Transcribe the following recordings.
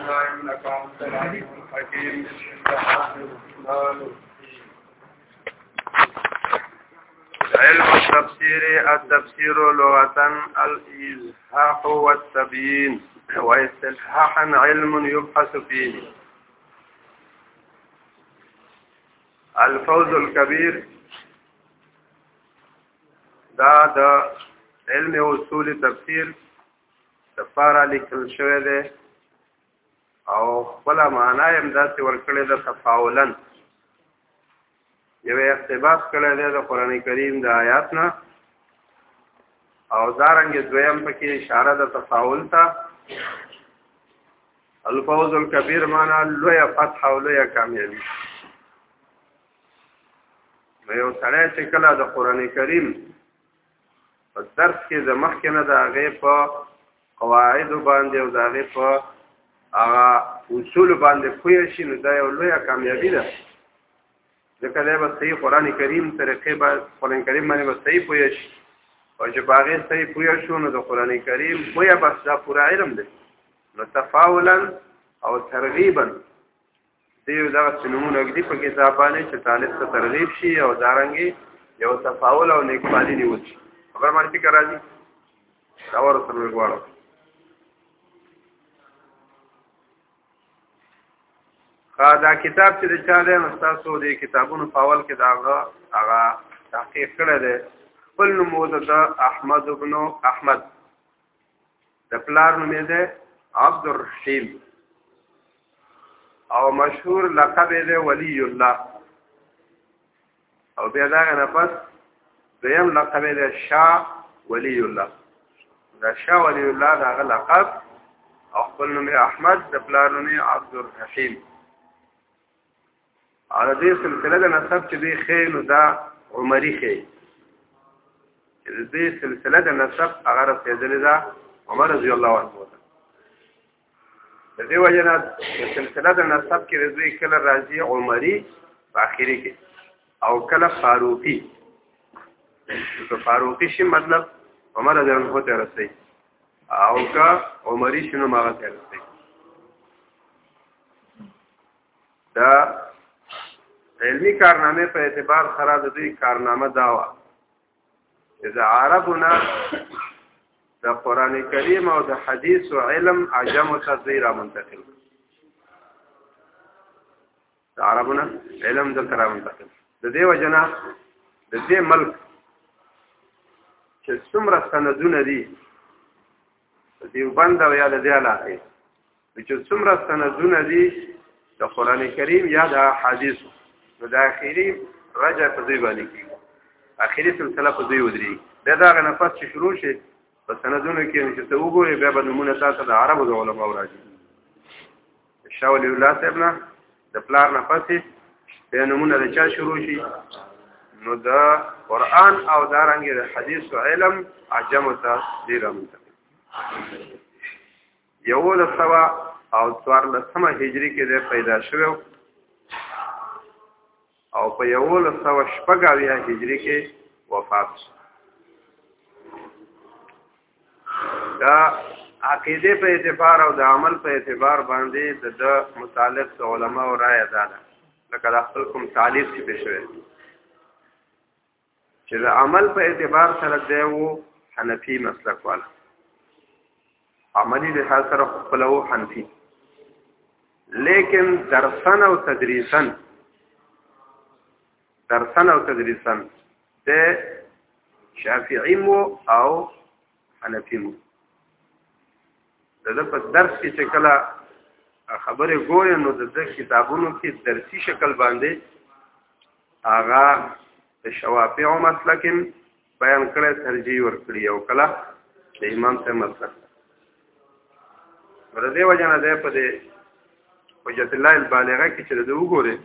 إنك أنت العليم الحكيم. بسم الله الرحمن الرحيم. علم التفسير لغة الإزهاق والتبيين، واصطلاحا علم يبحث فيه. الفوز الكبير دا د علم اصول تفسیر لپاره لیکل شوی دی او خپل معنا یې همداسې ورکړې ده تفاولا. یو اقتباس کړی دی د قرآن کریم د آیات نه او دارنګه دویم پکې اشاره ده تفاول ته. الفوز الکبیر معنا لویه فتح او لویه کامیابي. یو سړی چې کله د قرآن کریم په درس کې د مخکې نه د هغې په قواعدو باندې او د هغې په هغه اصولو باندې پوه شي نو دا یو لویه کامیابي ده. ځکه دی به صحیح قرآن کریم طریقې به قرآن کریم باندې به صحیح پوه شي او چې په هغې صحیح پوه شو نو د قرآن کریم پوهه بس دا پوره علم دی. نو تفاولا او ترغیبا دیو دغسې نومونه ږدي په کتاب باندې چې طالب ته ترغیب شي او دارنګې یو تفاول او نیکمالي نیول شي. خبر باندې فکر راځي دا ورسره غواړم. دا کتاب چې د چا دی نو ستاسو د کتابونو په اول کې د هغه تحقیق کړی دی. خپل نوم د احمد بن احمد، د پلار نوم یې دی عبدالرحیم او مشهور لقب یې دی ولی الله. او بیا د هغې نه پس دویم لقب یې دی شاه ولی الله. د شاه ولی الله د هغه لقب او خپل نوم یې احمد، د پلار نوم یې عبدالرحیم. او د دې سلسله د نسب چې دی ښیي نو دا عمري ښیي چې د دې سلسله د نسب هغه رسېدلې ده عمر رضی الله عنه ته. د دې وجه نه د سلسله د نسب کې د دوی کله راځي عمري په اخري کې او کله فاروقي. که فاروقي شي مطلب عمر رضی الله عنه ته رسېږي او که عمري شي نو هغه ته رسېږي. دا علمی کارنامه په اعتبار سره د دوی کارنامه دا وه چې د عربو نه د قرآن کریم او د حدیث و علم عجمو ته دوی را منتقل. د عربو نه علم دلته را منتقل. د دې وجه نه د دې ملک چې څومره سندونه دي د دیوبند او یا د دې علاقې چې څومره سندونه دي د قرآن کریم یا د حدیثو نو د اخري رجع په دوی باندې کېږي، اخري سلسله په دوی ودرېږي. بیا د هغه نه پس چې شروع شي په سندونو کې چې ته وګورې بیا به نومونه تا ته د عربو د علماو راځي. د شاه ولی الله صاحب نه د پلار نه پسې بیا نومونه د چا شروع شي نو د قرآن او دارنګې د حدیث و علم عجمو ته دوی رامنتقل. 1114 هجري کې دی پیدا شوی او په 1186 هجري کې وفات شو. دا عقیده په اعتبار او د عمل په اعتبار باندې د متعلق علماء رائے ده لکه د خپل کوم تعلیق چې پېښ شوی چې د عمل په اعتبار سره دی و حنفي مسلک والا، عملی لحاظ سره خپل و حنفي، لیکن درسن او تدریسن د شافعی مو او حنفی مو. د په درس کې چې کله خبرې ګورې نو د کتابونو کې درسي شکل باندې هغه د شوافعو مسلک بیان کړی، ترجیح ورکړي او کله د امام صاحب مسلک. نو د دې وجه نه دی په دې حجت الله البالغه کې چې د وګورې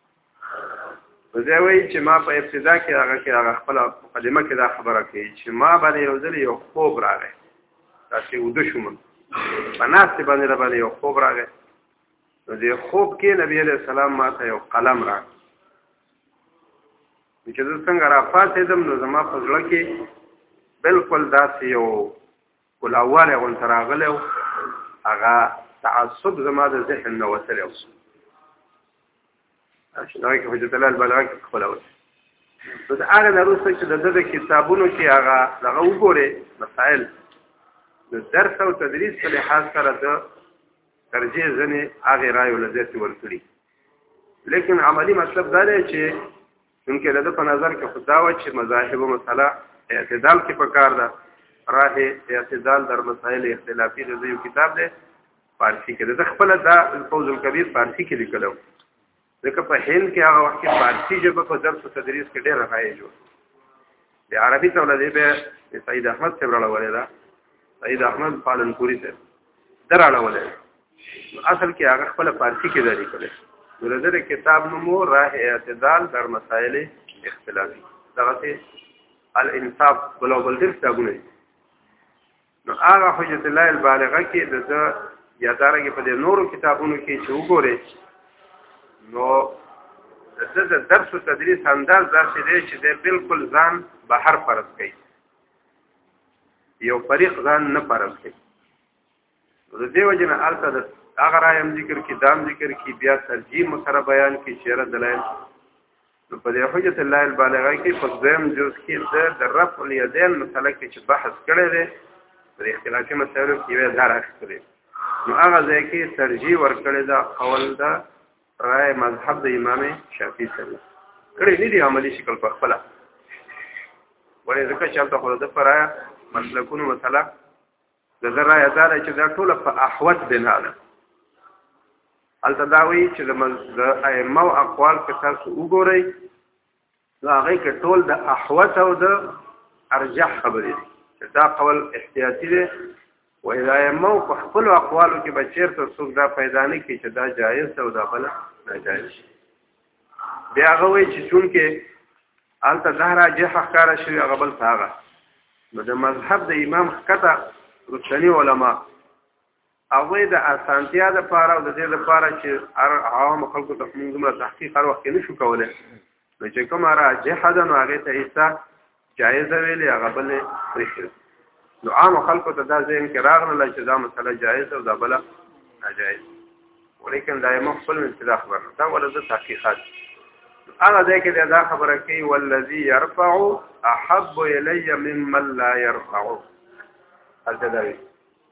زه وایي چې ما په ابتدا کې هغه خپل مقدمه کې دا خبره کوي چې ما باندې یو ځل یو خوب راغی، داسې وده شوم په ناستې باندې راباندې یو خوب راغی. نو دې خوب کې نبي علیه السلام ما ته یو قلم راکړ. چې زه څنګه راپاڅېدم نو زما په زړه کې بالکل داسې یو ګلاوالی غونته راغلی و، هغه تعصب زما د ذهن نه وتلی اوس هغه کې حجت الله البالغه کې خپلول نو دا هغه نه وروسته چې د کتابونو کې هغه دغه وګورئ مسائل د درس او تدریس په لحاظ سره د ترجیح ځنې هغې رایو له زیاتې ورکړي لیکن عملی مطلب دا دی چې چونکې د ده په نظر کې خو دا وه چې مذاهبو مسله اعتدال کې پکار ده راه اعتدال در مسائل اختلافي د یو کتاب دی فارسي کې د خپله دا الفوز الکبیر فارسي کې لیکلی و ځکه په هند کې هغه وخت کې فارسي ژبه په درس و تدریس کې ډېره رایج وه د عربي توله دی بیا د سعید احمد صاحب راړولې ده سعید احمد پالنپوري صاحب ده راړولې اصل کې هغه خپله فارسي کې ده لیکلی نو د ده کتاب نوم و راه اعتدال در مسائل اختلافي دغسې الانصاف بل او بل ډېر کتابونه دي نو هغه حجت الله البالغه کې د ده یا دارنګې په دې نورو کتابونو کې چې وګورئ نو د درس و تدریس انداز داسې دی چې دی بالکل ځان بهر فرض کوي یو فریق ځان نه فرض کوي نو د دې وجې نه هلته د هغه رای هم ذکر کړي دا هم ذکر کړي بیا ترجیح مو سره بیان کړي چېرې دلایل نو په دې حجت الله البالغه کې په دویم جز کې د رفع الیدین مسله کې چې بحث کړی دی په اختلافي مسایلو کې یوه دا راخیستلی نو هغه ځای کې ترجیح ورکړې ده قول ده رای مذهب د امام شافعي سره کړی نه دي عملي شکل په خپله ولې ځکه چې هلته خو د ده په رایه مسلکونو مسله د ده رایه دا ده چې دا ټوله په احوت بنا ده هلته دا وایي چې د ائمو اقوال که تاسو وګورئ نو هغې کې ټول د احوت او د ارجح خبرې دي چې دا قول احتیاطي دی وایي د ائمو په خپلو اقوالو کې به چېرته څوک دا پیدا نه کړي چې دا جایز ده او دا بله ناجایز بیا هغه وایي چې چونکې هلته دا راجح ښکاره شوي هغه بل څه هغه نو د مذهب د امام ښکته رستني علما هغوی د اسانتیا دپاره او د دې دپاره چې عوامو خلکو ته موږ دومره تحقیق هر وخت کې نه شو کولی نو چې کومه راجحه ده نو هغې ته ایسا جایزه ویلې هغه بلې پرېښې نو عامو خلکو ته دا ذهن کې راغله چې دا مسله جایز ده او دا بله ناجایز ولیکن دا ائمه خپل منځ کې دا خبره نه دا ولې د تحقیقات هغه ځای کې دا خبره کوي والذي يرفع احب الي ممن لا يرفع هلته دا وایي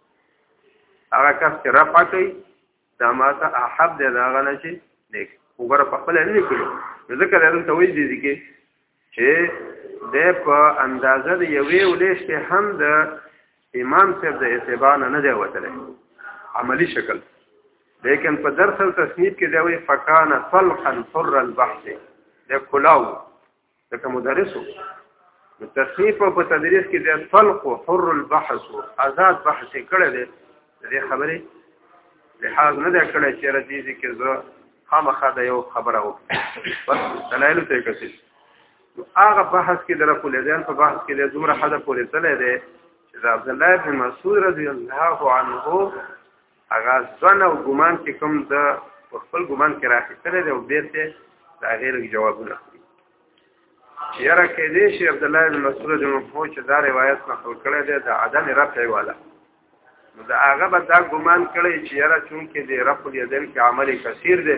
هغه کس چې رفع کوي دا ماته احب دی د هغه نه چې نیک وګوره په خپله نه کړي نو ځکه دا دلته وایي دي کې چې دی په اندازه د یوې ولیش کې هم د امام صاحب د اتباع نه دی وتلی عملي شکل لیکن په درس او تصنیف کې دی وایي فکان طلقا حر البحث دی کلاو لکه مدرسو نو تصنیف او په تدریس کې دی طلق حر البحث آزاد بحث یې کړی دی د دې خبرې لحاظ نه دی کړی چې رځي کې زه خامخا د یو خبره وکړم بس دلایلو ته یې کتل هغه بحث کې د رفع الیدین په بحث کې د دومره حده پورې تللی دی چې د عبدالله بن مسعود رضی الله عنه هغه ځان او ګمان چې کوم د خپل ګمان کې راخیستلی دی او بېرته د هغې لږ جوابونه کړي چې یاره کیدای شي عبدالله بن مسعود رضی الله عنه چې دا روایت نقل کړی دی د عدم رفع والا نو د هغه به دا ګمان کړی چې یاره چونکې د رفع الیدین کې عمل کثیر دی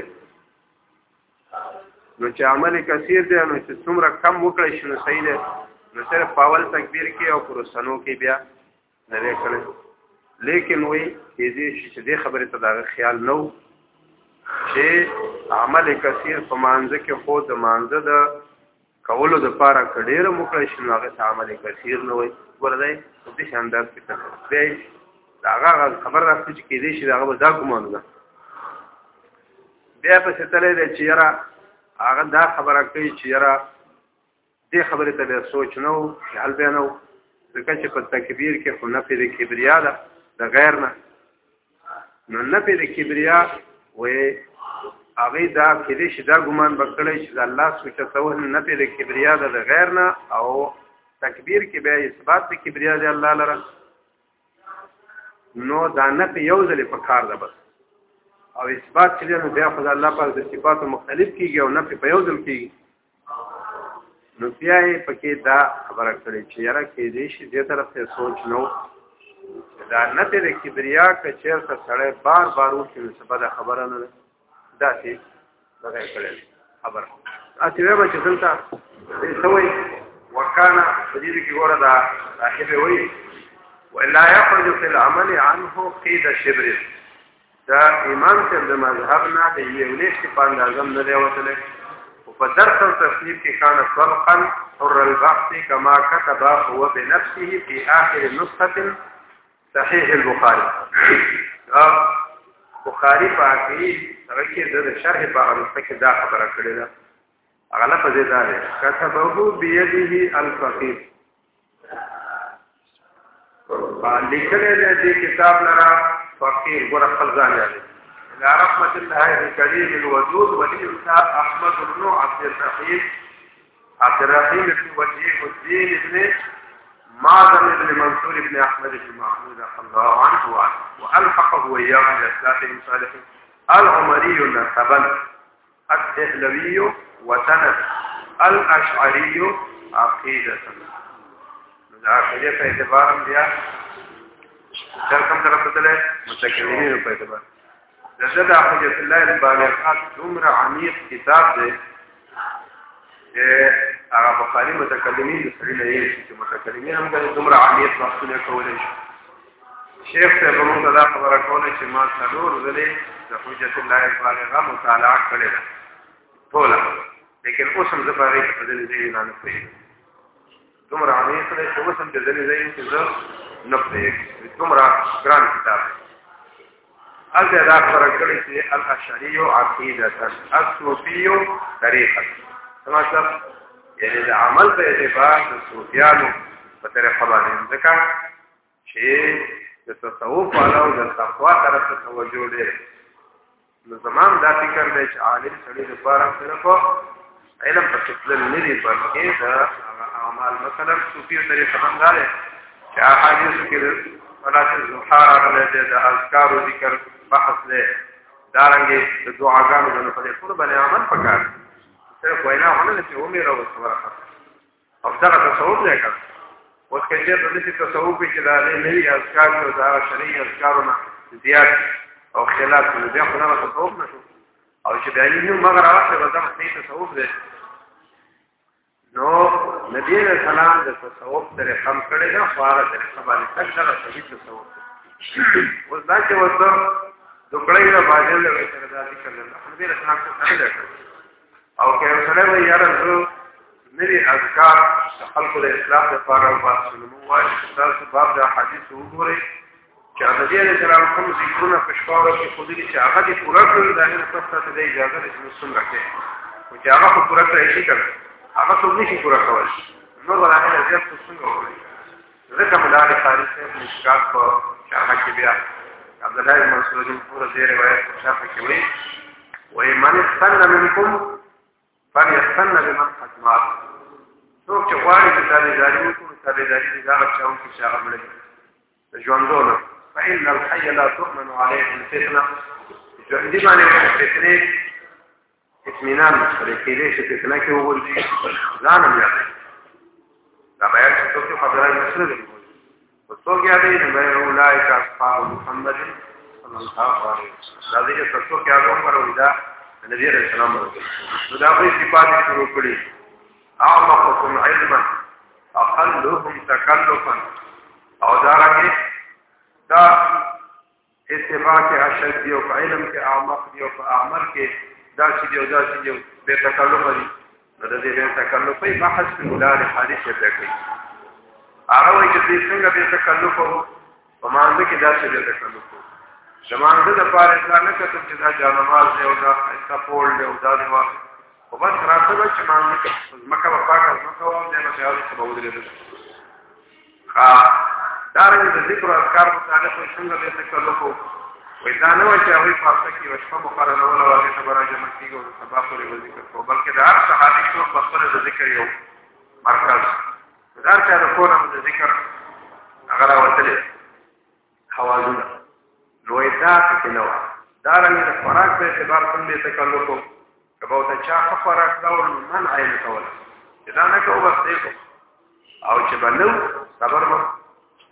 نو چې عمل کثیر دی نو چې څومره کم وکړی شي نو صحیح دی نو صرف په اول تکبیر کې او په رستنو کې بیا نه دی کړی لیکن وایي کیدای شي چې دې خبرې ته د هغه خیال نه و چې عمل کثیر په مانځه کې خو د مانځه د کولو دپاره که ډېره م وکړی شي نو هغې ته عمل کثیر نه وایي ګوره دی په دې انداز کې بیا د هغه خبر راځي چې کیدای شي د هغه به دا ګمان ده بیا پسې تللی دی چې یاره هغه دا خبره کوي چې یاره دې خبرې ته بیا سوچ نه و خیال بیا نه و ځکه چې په تکبیر کې خو نفي د کبریا ده د غیر نه نو نفي د کبریا وایي هغې دا کیدای شي دا ګمان به کړی چې د الله سوچتول نفي د کبریا ده د غیر نه او تکبیر کې بیا اثبات د کبریا دی الله لره نو دا نفي یو ځلې په کار ده بس او اثبات چې دی نو بیا خو د الله پاک د صفاتو مختلف کېږي او نفي په یو ځل کېږي نو بیا یې پکې دا خبره کړې چې یاره کیدای شي دې طرف ته سوچ نه و دا نته د کبریا ک چیرته سړی بار بار وکړي څه بده خبره نه ده دا چې دغه کړل خبر اته به چې دلته سوي وکانا دې کې ګوره دا صاحب وي ولا يخرج في العمل عنه قيد شبر دا ایمان ته د مذهب نه د یو لیش په اندازم نه دی وتلی او په درس او تصنیف کې کان صلقا حر البحث كما كتب هو بنفسه في آخر نسخة صحيح البخاري بخاري پاکي هغه کې د شرح په اړه څه دا خبره کړې ده هغه په دې ده كتبه بيده الفقيه لیکل دې کتاب لرا فقير ګور خلزان یالي الى رحمه الله الكريم الوجود ولي الشيخ احمد بن عبد الرحيم بن وجيه الدين ابن معظم بن منصور بن احمد بن محمود رضي الله عنه والحقه وياه باسلاف صالحين العمري نسبا الدهلوي وسند الاشعري عقيده عقیده په اعتبار هم بیا کوم طرف ته تللی متکلمین په اعتبار د حجت الله البالغات دومره عمیق کتاب دی چې هغه بخاري متکلمین د سړي نه یې چې متکلمین هم دومره عمیق بحثونه کولی شي شیخ صاحب موږ دا خبره کوله چې ما څلور ځلې د حجت الله البالغه مطالعه کړې ده ټوله لیکن اوس هم زه په هغې کې په ځینې ځای نه پوهېږم دومره عمیق دی چې اوس هم د ځینې ځای چې زه نه پوهېږم دومره ګران کتاب دی هلته دا خبره کړې چې الاشعري عقیدة الصوفي طریقه څه مطلب یعنې د عمل په اعتبار د صوفیانو په طریقه باندې ځکه چې د تصوف والا او د تقوا طرف ته توجه دی نو زمان دا فکر دی چې عالم سړي لپاره صرف علم په خپل نه دی بلکې د اعمال مثلا صوفي طریقه باندې دی چې احادیث کې صلات الضحى راغلي د اذکار او ذکر بحث دی دارنګه د دعاګانو د په ټول باندې عمل وکړ صرف وینا ونه چې عمر او صبر او دا تصوف دی کړ اوس کې چې د دې تصوف کې دا نه وی اذکار او دا شرعي اذکارونه زیات او خلاف د بیا خو نه تصوف نشو او چې دایي نو مگر راځي به دا تصوف دی نو نبی رسول الله د تصوف طریقه هم کړی دا خواړه طریقه باندې څنګه صحیح تصوف اوس دا چې وته دوکړې نه باندې له وسره دا ذکر نه نبی رسول الله څنګه او کې سره وی یاره زه نری اذکار خلق د اسلام لپاره او باسل مو وايي تاسو باب د حدیث وګورئ چې نبی رسول الله کوم ذکرونه په شپږو کې خودي چې هغه دې پوره کړل دا نه تاسو ته اجازه نشي مسلمان راکې او چې هغه پوره کړی شي هغه څوک نشي پوره کولای نو ولانه زیات څنګه وایي ځکه مدار تاریخ مشکات په شرح کې بیا عبد الله بن مسعود پوره دې روایت شرح کې وایي وای من استنى منكم فليستنى بمن قد مات څوک چې غواړي چې تابعداري وکړي تابعداري دې هغه چاو چې هغه مړ دي ژوندونه فإن الحي لا تؤمن عليه الفتنة دې باندې فتنه اطمینان سره کېږي چې فتنه کې وګورئ ځان هم یاد دا بیان چې څوک خبره مسله دی او څوک یاد دی نو اولئک اصحاب محمد صلی الله علیه وسلم دا دې څوک یاد ومره دا نبی رسول الله نو دا په صفات شروع کړي اعمقكم علما اقلهم تکلفا او دا راځي دا اتباع کې اشد دی او علم کې اعمق دی او اعمر کې دا چې دی او دا چې دی به تکلف دی نو د دې به تکلف په بحث په ولار حدیث کې کوي هغه وایي چې څنګه به تکلف په مانځ کې دا چې دی تکلف زمانه د پاره اسلام نه کتل چې دا جانماز دی او دا استپول دی او دا دی او بس راځي چې مانځ کې مکه په پاکه مکه او د مشاهده په ودرېدل دا رنګ د ذکر او اذکار په اړه څنګه به تکلف وي دا نه وایي چې هغه فارسه کې وشفه مقرره ولا واغې خبره جمع کیږي او سبا پورې ذکر کو بلکې دا هر صحابي ټول په خپل د ذکر یو مرکز دا چې د کوم د ذکر هغه راوتلې حوالونه نو دا څه نه و دا رنګ د خوراک په اعتبار څنګه تکلف کبه ته چا خوراک ډول من عین کول دا نه کوو بس دی او چې بنو صبر مو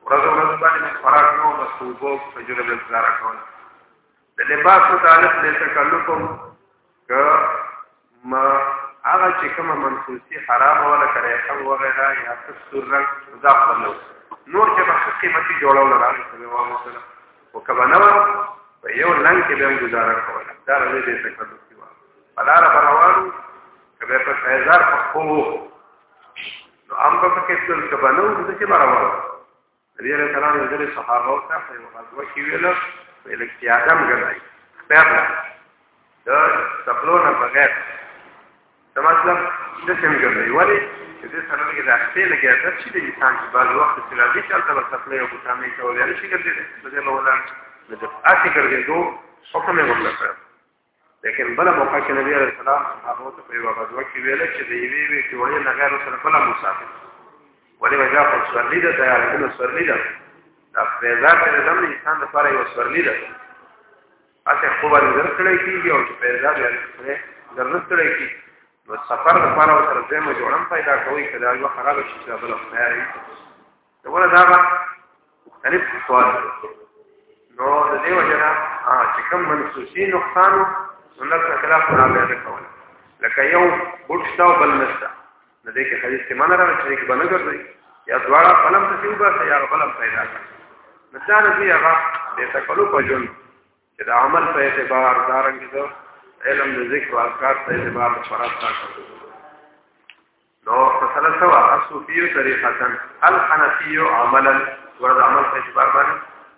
ورځ باندې خوراک نو بس وګو فجر به گزاره کوله د لباس متعلق د تکلفم که ما هغه چې کومه منفوسي حرام ولا کریخم وغیرہ یا تسور رنگ مضاف بلو نور چې به قیمتي جوړول راځي په واو سره او کبه نو په یو لنګ کې به گزاره کوله دا د دې تکلف دی بلاره بروانو کبه په 1000 په خو نو ام په کې څل کبه نو د چې بروانو نبی رسول الله د صحابه او ته په غزوه کې ویل په اختیادم ګرځي خپل دا سپلونه بغیر دا مطلب د څنګه دی ولی چې د سره کې د اخته لګیا د چې د انسان په بعض وخت کې راځي چې تل سپلې او بوتامي کولای شي ګرځي د دې مولا د اته ګرځېدو حکم یې وکړ لیکن بل موقع کې نبی عليه السلام هغه ته په یو غزوه کې ویل چې د یوې کې وایي نه غیر سره بل مسافر ولی وجا په سورلی ده تیار کړو سورلی ده دا په ځای کې د انسان لپاره یو سورلی ده اته خو باندې درکړی کیږي او چې په ځای باندې درنستړی کیږي نو سفر لپاره سره زموږ جوړم پیدا کوي کله یو خراب شي چې بل خیاري دا ولا دا مختلف سوال نو د دې وجه چې کوم منسوسي نقصان نو څه خلاف راغلی کوي لکه یو بوت شاو بل نشته نو دې کې حدیث کې معنی راځي چې باندې ګرځي یا دواړه قلم ته یوبه یا قلم پیدا کوي مثال دې هغه د تکلف په جون چې د عمل په اعتبار دارنګ دو علم د ذکر او اذکار په اعتبار فرض ساتل نو مثلا سوا الصوفي طریقه الحنفي عملا ورد عمل په اعتبار باندې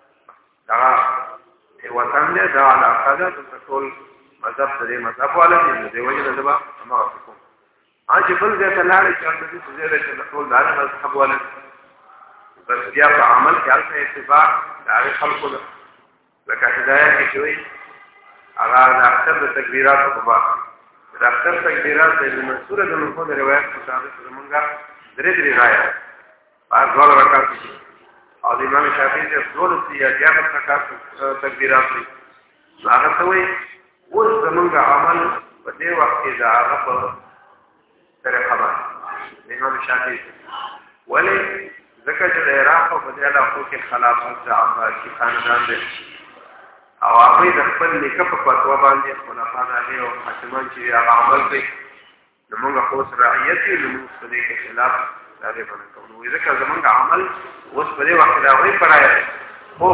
دا وطن له دا علاقه ده د ټول مذهب سره مذهب والا دي د وجه دبا ما کوم اج بل ځای ته لاړ چې د دې زیره چې ټول دا مذهب والا بس بیا په عمل کې البته اعتبار د خلکو ده لکه هدايه کې شوی هغه د اکثر د تکبیرات په باب د اکثر تکبیرات د منصور د مفهوم روایت مطابق زمونږه درې راځي په ډول رکعت او د امام شافعي د ټول سیاجات رکعت تکبیرات دي هغه څه وایي اوس زمونږه عمل په دې وخت کې دا هغه په طریقه باندې امام شافعي ولی ځکه چې د عراق په دې علاقو کې خلافت د عباسي خاندان دی او هغه د خپل لیکه په فتوا باندې خلافان علی او حاکمان چې هغه عمل کوي نو موږ خو رعیت یې نو په دې کې خلاف دغه باندې کوو ځکه زمونږ عمل اوس په دې وخت دا وایي پړای خو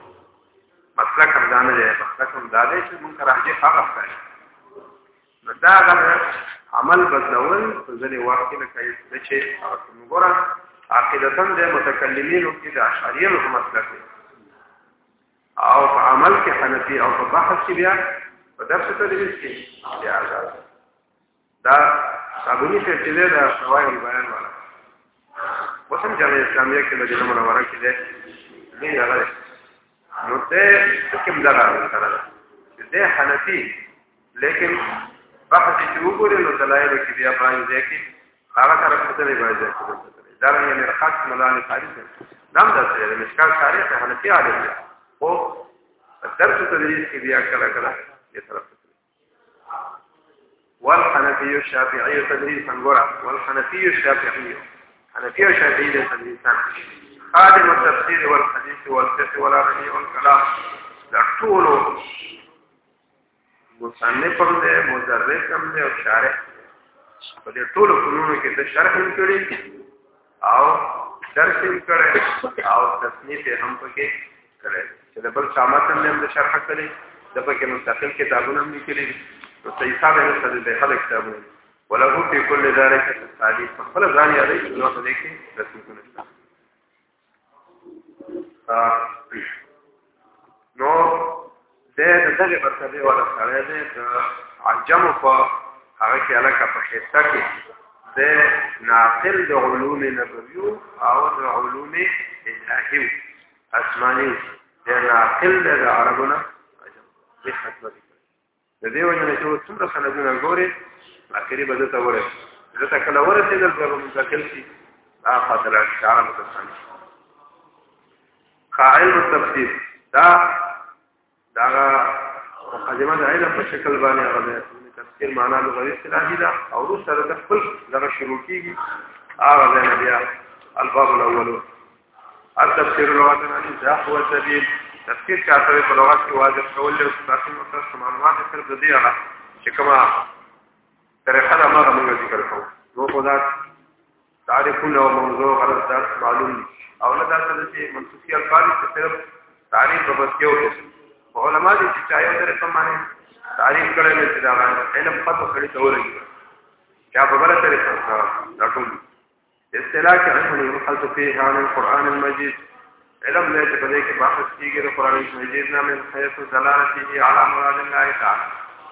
مسلک هم ځان دی مسلک هم دا دی چې موږ راځي هغه کوي نو دا عمل بدلول په ځینې وخت کې لکه چې موږ عقیدتاً د متکلمینو کې د اشعریه مسلک دی او په عمل کې حنفي او په بحث کې بیا په درس تدریس کې بیا آزاد دا صابونی څه چې دا شوای بیان والا وسم جامع اسلامیه کې د منوره کې ده نه راغلی نو ته کوم ځای سره ده ده حنفي لیکن بحث چې وګورئ نو دلایل کې بیا باندې کې هغه طرف ته دی باندې دا یعنی رخص مولانا تاریخ نام دا څه د مشکل تاریخ حنفي عالم دی او درس تدریس کې بیا کله کله یې طرف ته والحنفي الشافعي تدريسا غرا والحنفي الشافعي حنفي الشافعي تدريسا خادم التفسير والحديث والفقه والعربي والكلام لطول مصنف هم ده مدرس هم ده او شارح په دې ټول فنونو کې د شرح هم کړی او درس هم کړی او تصنیف هم پکې کړی چې د بل شامات هم د شرح کړی د پکې مستقل کتابونه هم لیکلي نو صحیح صاحب د دې هغه کتابونه ولغه په کل ذلك التعليق خپل ځان یادې نو په دې کې رسمونه شته نو دغه مرتبه ولا سره ده عجم په هغه کې علاقه په حصہ کې د ناقل د علوم نبوي او د علوم الهي اسماني د ناقل د عربونه په خدمت د دې وجه چې څومره سندونه ګوري اخري به ته ورته ځکه کله ورته د ضرورت متکل شي خاطر اشعار متصل قائل التفسير دا مقدمه د علم په شکل باندې هغه تفسیر معنا لغوي اصطلاحي ده او سره د خپل دغه شروع کیږي هغه د نبي الباب الاول التفسير لغة الإنزاح هو السبيل تفسير كاتبه په لغت کې واضح کول له تاسو متصل معلومات صرف د دې هغه چې کومه طریقه دا ما موږ ذکر کوو نو په دا تعریفونه او موضوع غلط درس معلوم او نه درته چې منسوخي الفاظ چې صرف تعریف په بس یو څه علماء دي چې چایو سره په معنی تعریف کړي نه چې دا علم خاصه کړي ته ورګي چا په بل طریقه دا ټول اصطلاح کې علم يخلط فيه عن القرآن المجيد علم له چې په دې کې بحث کیږي د قرآن مجید نه من حيث دلالته على مراد الله تعالى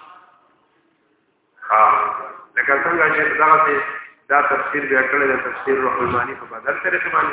لکه څنګه چې دا تفسیر بیا کړی د تفسیر روح المانی په بدل طریقه باندې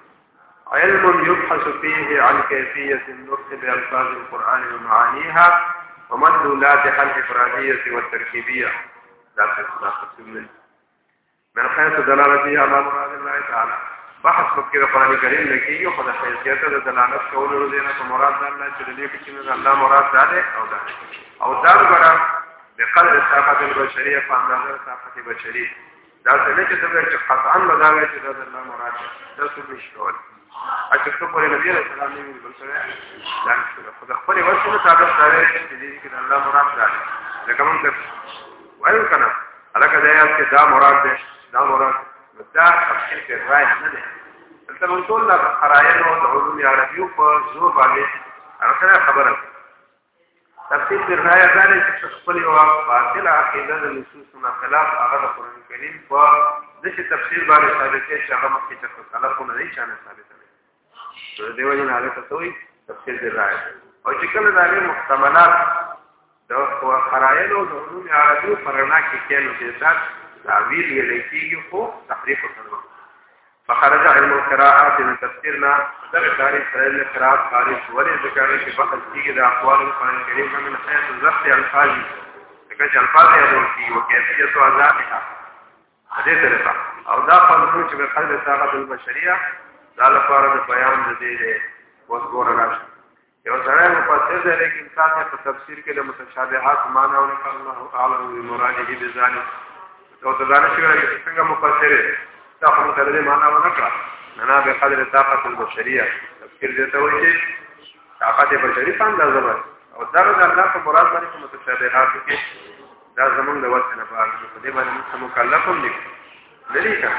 علم يبحث فيه عن كيفية النطق بألفاظ القرآن ومعانيها ومدلولاتها الإفرادية والتركيبية لا تفسير من حيث دلالته على مراد الله تعالى بحث مکه د قرآن کریم لکه خو د حیثیت د دلالت کولو لري نه مراد الله چې دې کې چې الله مراد ده او دا غره بقدر طاقت البشريه فاندازه طاقت بشري دا څه چې څنګه چې قطعا مداوي چې د الله مراد ده څه مشکل اته څو په نبی رسول الله نبی بلسره دا خدای خپل وسیله تعبیر کوي چې دې کې د الله مراد ده لکه موږ وایو کنه الکه دا یو چې دا مراد ده دا مراد دا تفسیر کې راځي نه ده انت مونږ ټول د قرائن او د علوم عربیو په زور باندې هغه خبره تفسیر کې راځي دا چې خپل او باطل عقیده د نصوص خلاف هغه د قرآن کریم په دغه تفسیر باندې ثابت کې چې هغه مخکې چې خلافونه نه شانه ثابت دي د دیو جن علی تسوی تفسیر کې راځي او چې کله دا محتملات د قرائن او د علوم عربیو پرنا کې کېنو چې تعبير يليكي هو تحريف الكلمة فخرج علم القراءات من تفسيرنا در تاريخ علم القراءات خارج ولي ذكر في بحث فيه اقوال القرآن الكريم من حيث الضبط الفاظ ذكر الفاظ يدور فيه وكيفية أدائها هذه طريقة او دا قانون چې بقدر طاقت البشريه دا لپاره د بیان د دې وسګور راشي یو سره مفسر دی لیکن انسان په تفسیر کې د متشابهات معنا او الله اعلم بمراده بذلك او تدانه چې څنګه مفسر دا په متعلق معنا ونکړه نه به قدر طاقت البشريه تفسیر دته وایي چې طاقت بشري څنګه ځواب او دا د الله په مراد باندې متشابهات کې دا زمونږ د وخت نه بعد په دې باندې موږ مکلفم دي لري کا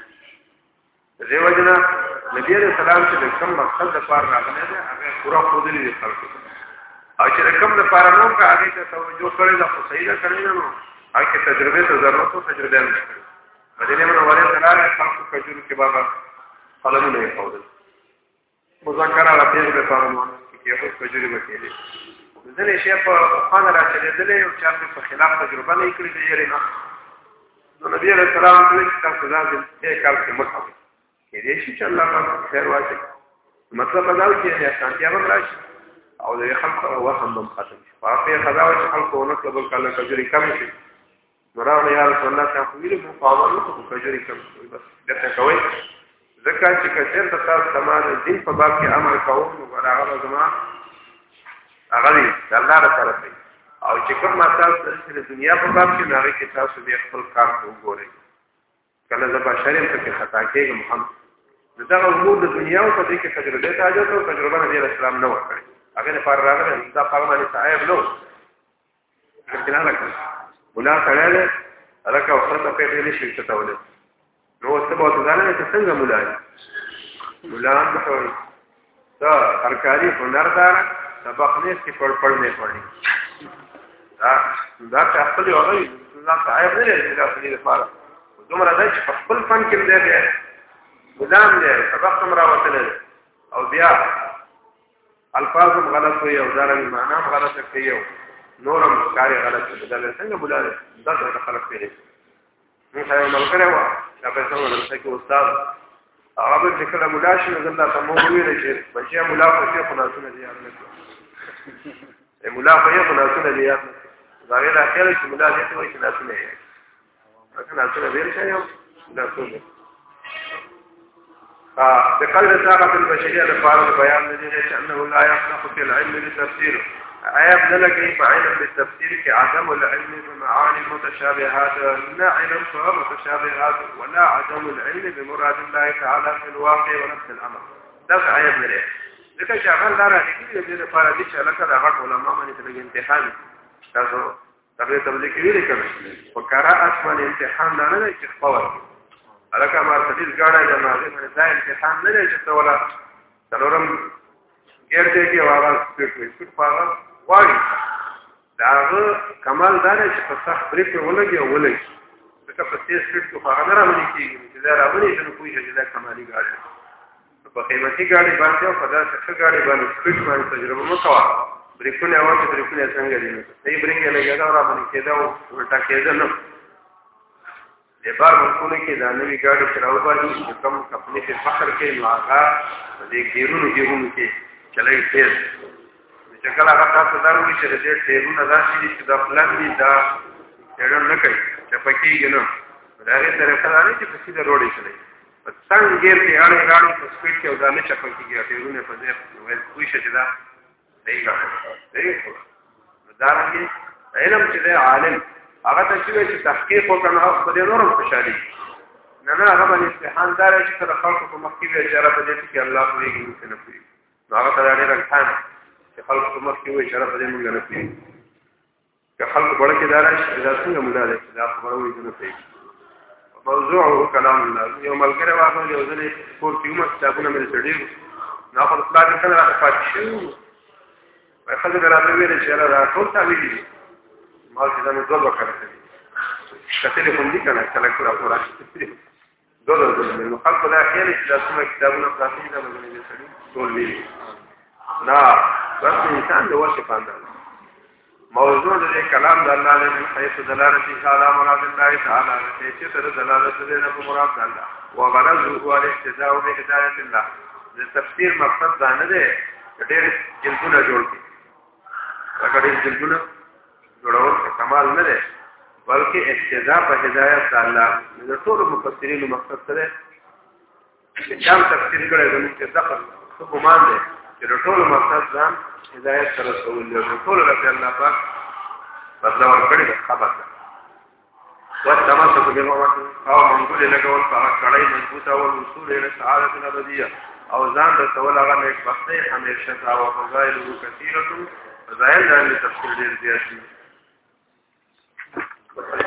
دیو جنا نبی عليه السلام چې کوم مقصد د پاره راغلی دی هغه پورا خودلی دي خلکو او چې کوم د پاره نو کا هغه ته توجه کړی دا خو صحیح ده کړی نو هغه تجربه ته ضرورت او تجربه هم نشته مدینه منوره ته خلکو کجورو کې بابا قلمونه یې خوړل مذاکره راځي په پاره کې یو کجوري وکړي ځنې شی په خانه راځي او چې په خلاف تجربه نه کړی دی یې نه نو نبی عليه السلام چې تاسو ځان دې کار کې مخاوي کې دې شي چې الله پاک خیر واچي مطلب دا و چې شانتیا به راشي او د خلکو وهم هم ختم شي په خدا او خلکو نو کله کله کجوري کم شي مراد یا رسول الله صلی الله علیه وسلم مقاومت کو کجوري کم شي بس دغه کوي ځکه چې کثیر د تاسو تمام دین په باب کې امر کوو نو هغه زما هغه د الله تعالی طرف او چې کوم تاسو د دنیا په باب کې نه کې تاسو د خپل کار وګورئ کله د بشریم په خطا کې محمد دغه امور د دنیا او په دې کې تجربه ته اجازه او تجربه نبی اسلام نه ورکړي هغه لپاره راغلی دا په باندې صاحب نو کله راکړه ولا کړه الکه وخته په دې نشي تتولد نو څه به ځانه چې څنګه مولا به دا سرکاري هنردار سبقنه کې پړنه پړني دا خپل یو غوي الله صاحب نه لري دا خپل لپاره دومره دا چې خپل فن کې دی غلام دی سبق تم راوتل او بیا الفاظ غلط وي او ځان معنا غلط کوي او نورم کاری غلط بدل څنګه بولاله دا څه خلک پیږي نو څنګه ملګری و دا په څو ورته کې استاد هغه چې کله مولا شي نو دا ته مو ویل چې بچیا مولا په څه خلاصونه دي مولا په یو خلاصونه دي دا ویل اخر چې مولا دې ته وایي چې خلاصونه یې خلاصونه ویل شي دا څه بقدر طاقة البشرية لفعل بيان الذي أنه لا يخلق في العلم لتفسيره آيات نلقي فعلم بالتفسير كعدم العلم بمعاني المتشابهات لا علم فهو متشابهات ولا عدم العلم بمراد الله تعالى في الواقع ونفس الأمر دا عیب نه دی ځکه چې هغه دا راځي چې د لپاره دي چې لکه دا غټ علماء باندې د امتحان تاسو تبلیغ کې ویل کړئ او قراءت باندې امتحان نه دی چې خپل الکه ما حدیث غاړه د ماضي باندې دا امتحان نه دی چې ولا څلورم ګرځي کې واغ سپیډ پاغه واړي دا کمال دا چې په صح بریک ولګي او ولګي ځکه په تیز سپیډ کې هغه نه راوړي کېږي چې دا راوړي چې کوی چې دا کمالي ګاډي په قیمتي ګاډي باندې او په داسې ښه ګاډي باندې سپیډ باندې تجربه مکوه بریکونه واچ بریکونه څنګه دي صحیح بریک یې لګا دا را باندې کېدا او ولټا کېدا نو د بار ملکونه کې دا نوې ګاډي چې راوړي چې کوم کمپني په فخر کې نو هغه د ګیرونو کې چلای تیز چې کله هغه تاسو دا وایي چې د ټیرونو داسې چې دا پلان دي دا ډېر نه کوي چې پکې نو دا یې طریقه ده چې په سیده روډ شي په څنګه ګیر کې اړه غاړي په سپیډ کې او دا نه چپکیږي ټیرونه په ځای وایي کوی شي دا صحیح غاړي دا رنګي علم چې د عالم هغه ته چې تحقیق وکړي او په دې نورم خوشالي نه هغه باندې امتحان دار چې کله خلکو په مخکې به اشاره په دې کې الله کوي چې نه کوي هغه ته ډېر امتحان چې خلکو په مخکې وي اشاره په دې موږ نه کوي که خلکو بڑا کې دار شي دا څنګه موږ دا دا خبره وي نه کوي موضوع کلام الله یو ملګری واغله یو ځلې کور کې موږ کتابونه مې سړي نه خپل پلان کړل راځي پاتې شو وای خلک راته ویل چې را ټول تعویل دي ما چې دا نو دوه وکړه کتلې هم دي کنه کله کله راځي دوه نو خلکو دا خیال چې دا څومره کتابونه پاتې دي نو موږ سړي ټول ویلي نه بس انسان د وخت پاند موضوع د کلام د الله له حيث دلالت تعالی مراد الله تعالی چې تر دلالت د نه مراد الله او غرض هو الاقتداء بهدایت الله د تفسیر مقصد دا نه دی ډېر جلدونه جوړ کړي هغه ډېر جلدونه جوړول کمال نه دی بلکې اقتداء په هدایت الله د ټول مفسرینو مقصد سره چې جام تفسیر کړي د دخل څه ګمان دی چې ټول مقصد ځان هدایت سره رسول دی ټول رب الله پاک بدلا ورکړي خبر ده والتمسك بالموت او منقول لګول په کړای مضبوطه او اصول له سعادت الابديه او ځان د سوال هغه نه پخته همیشه او فضائل کثیره فضائل د تفسیر ډیر زیات دي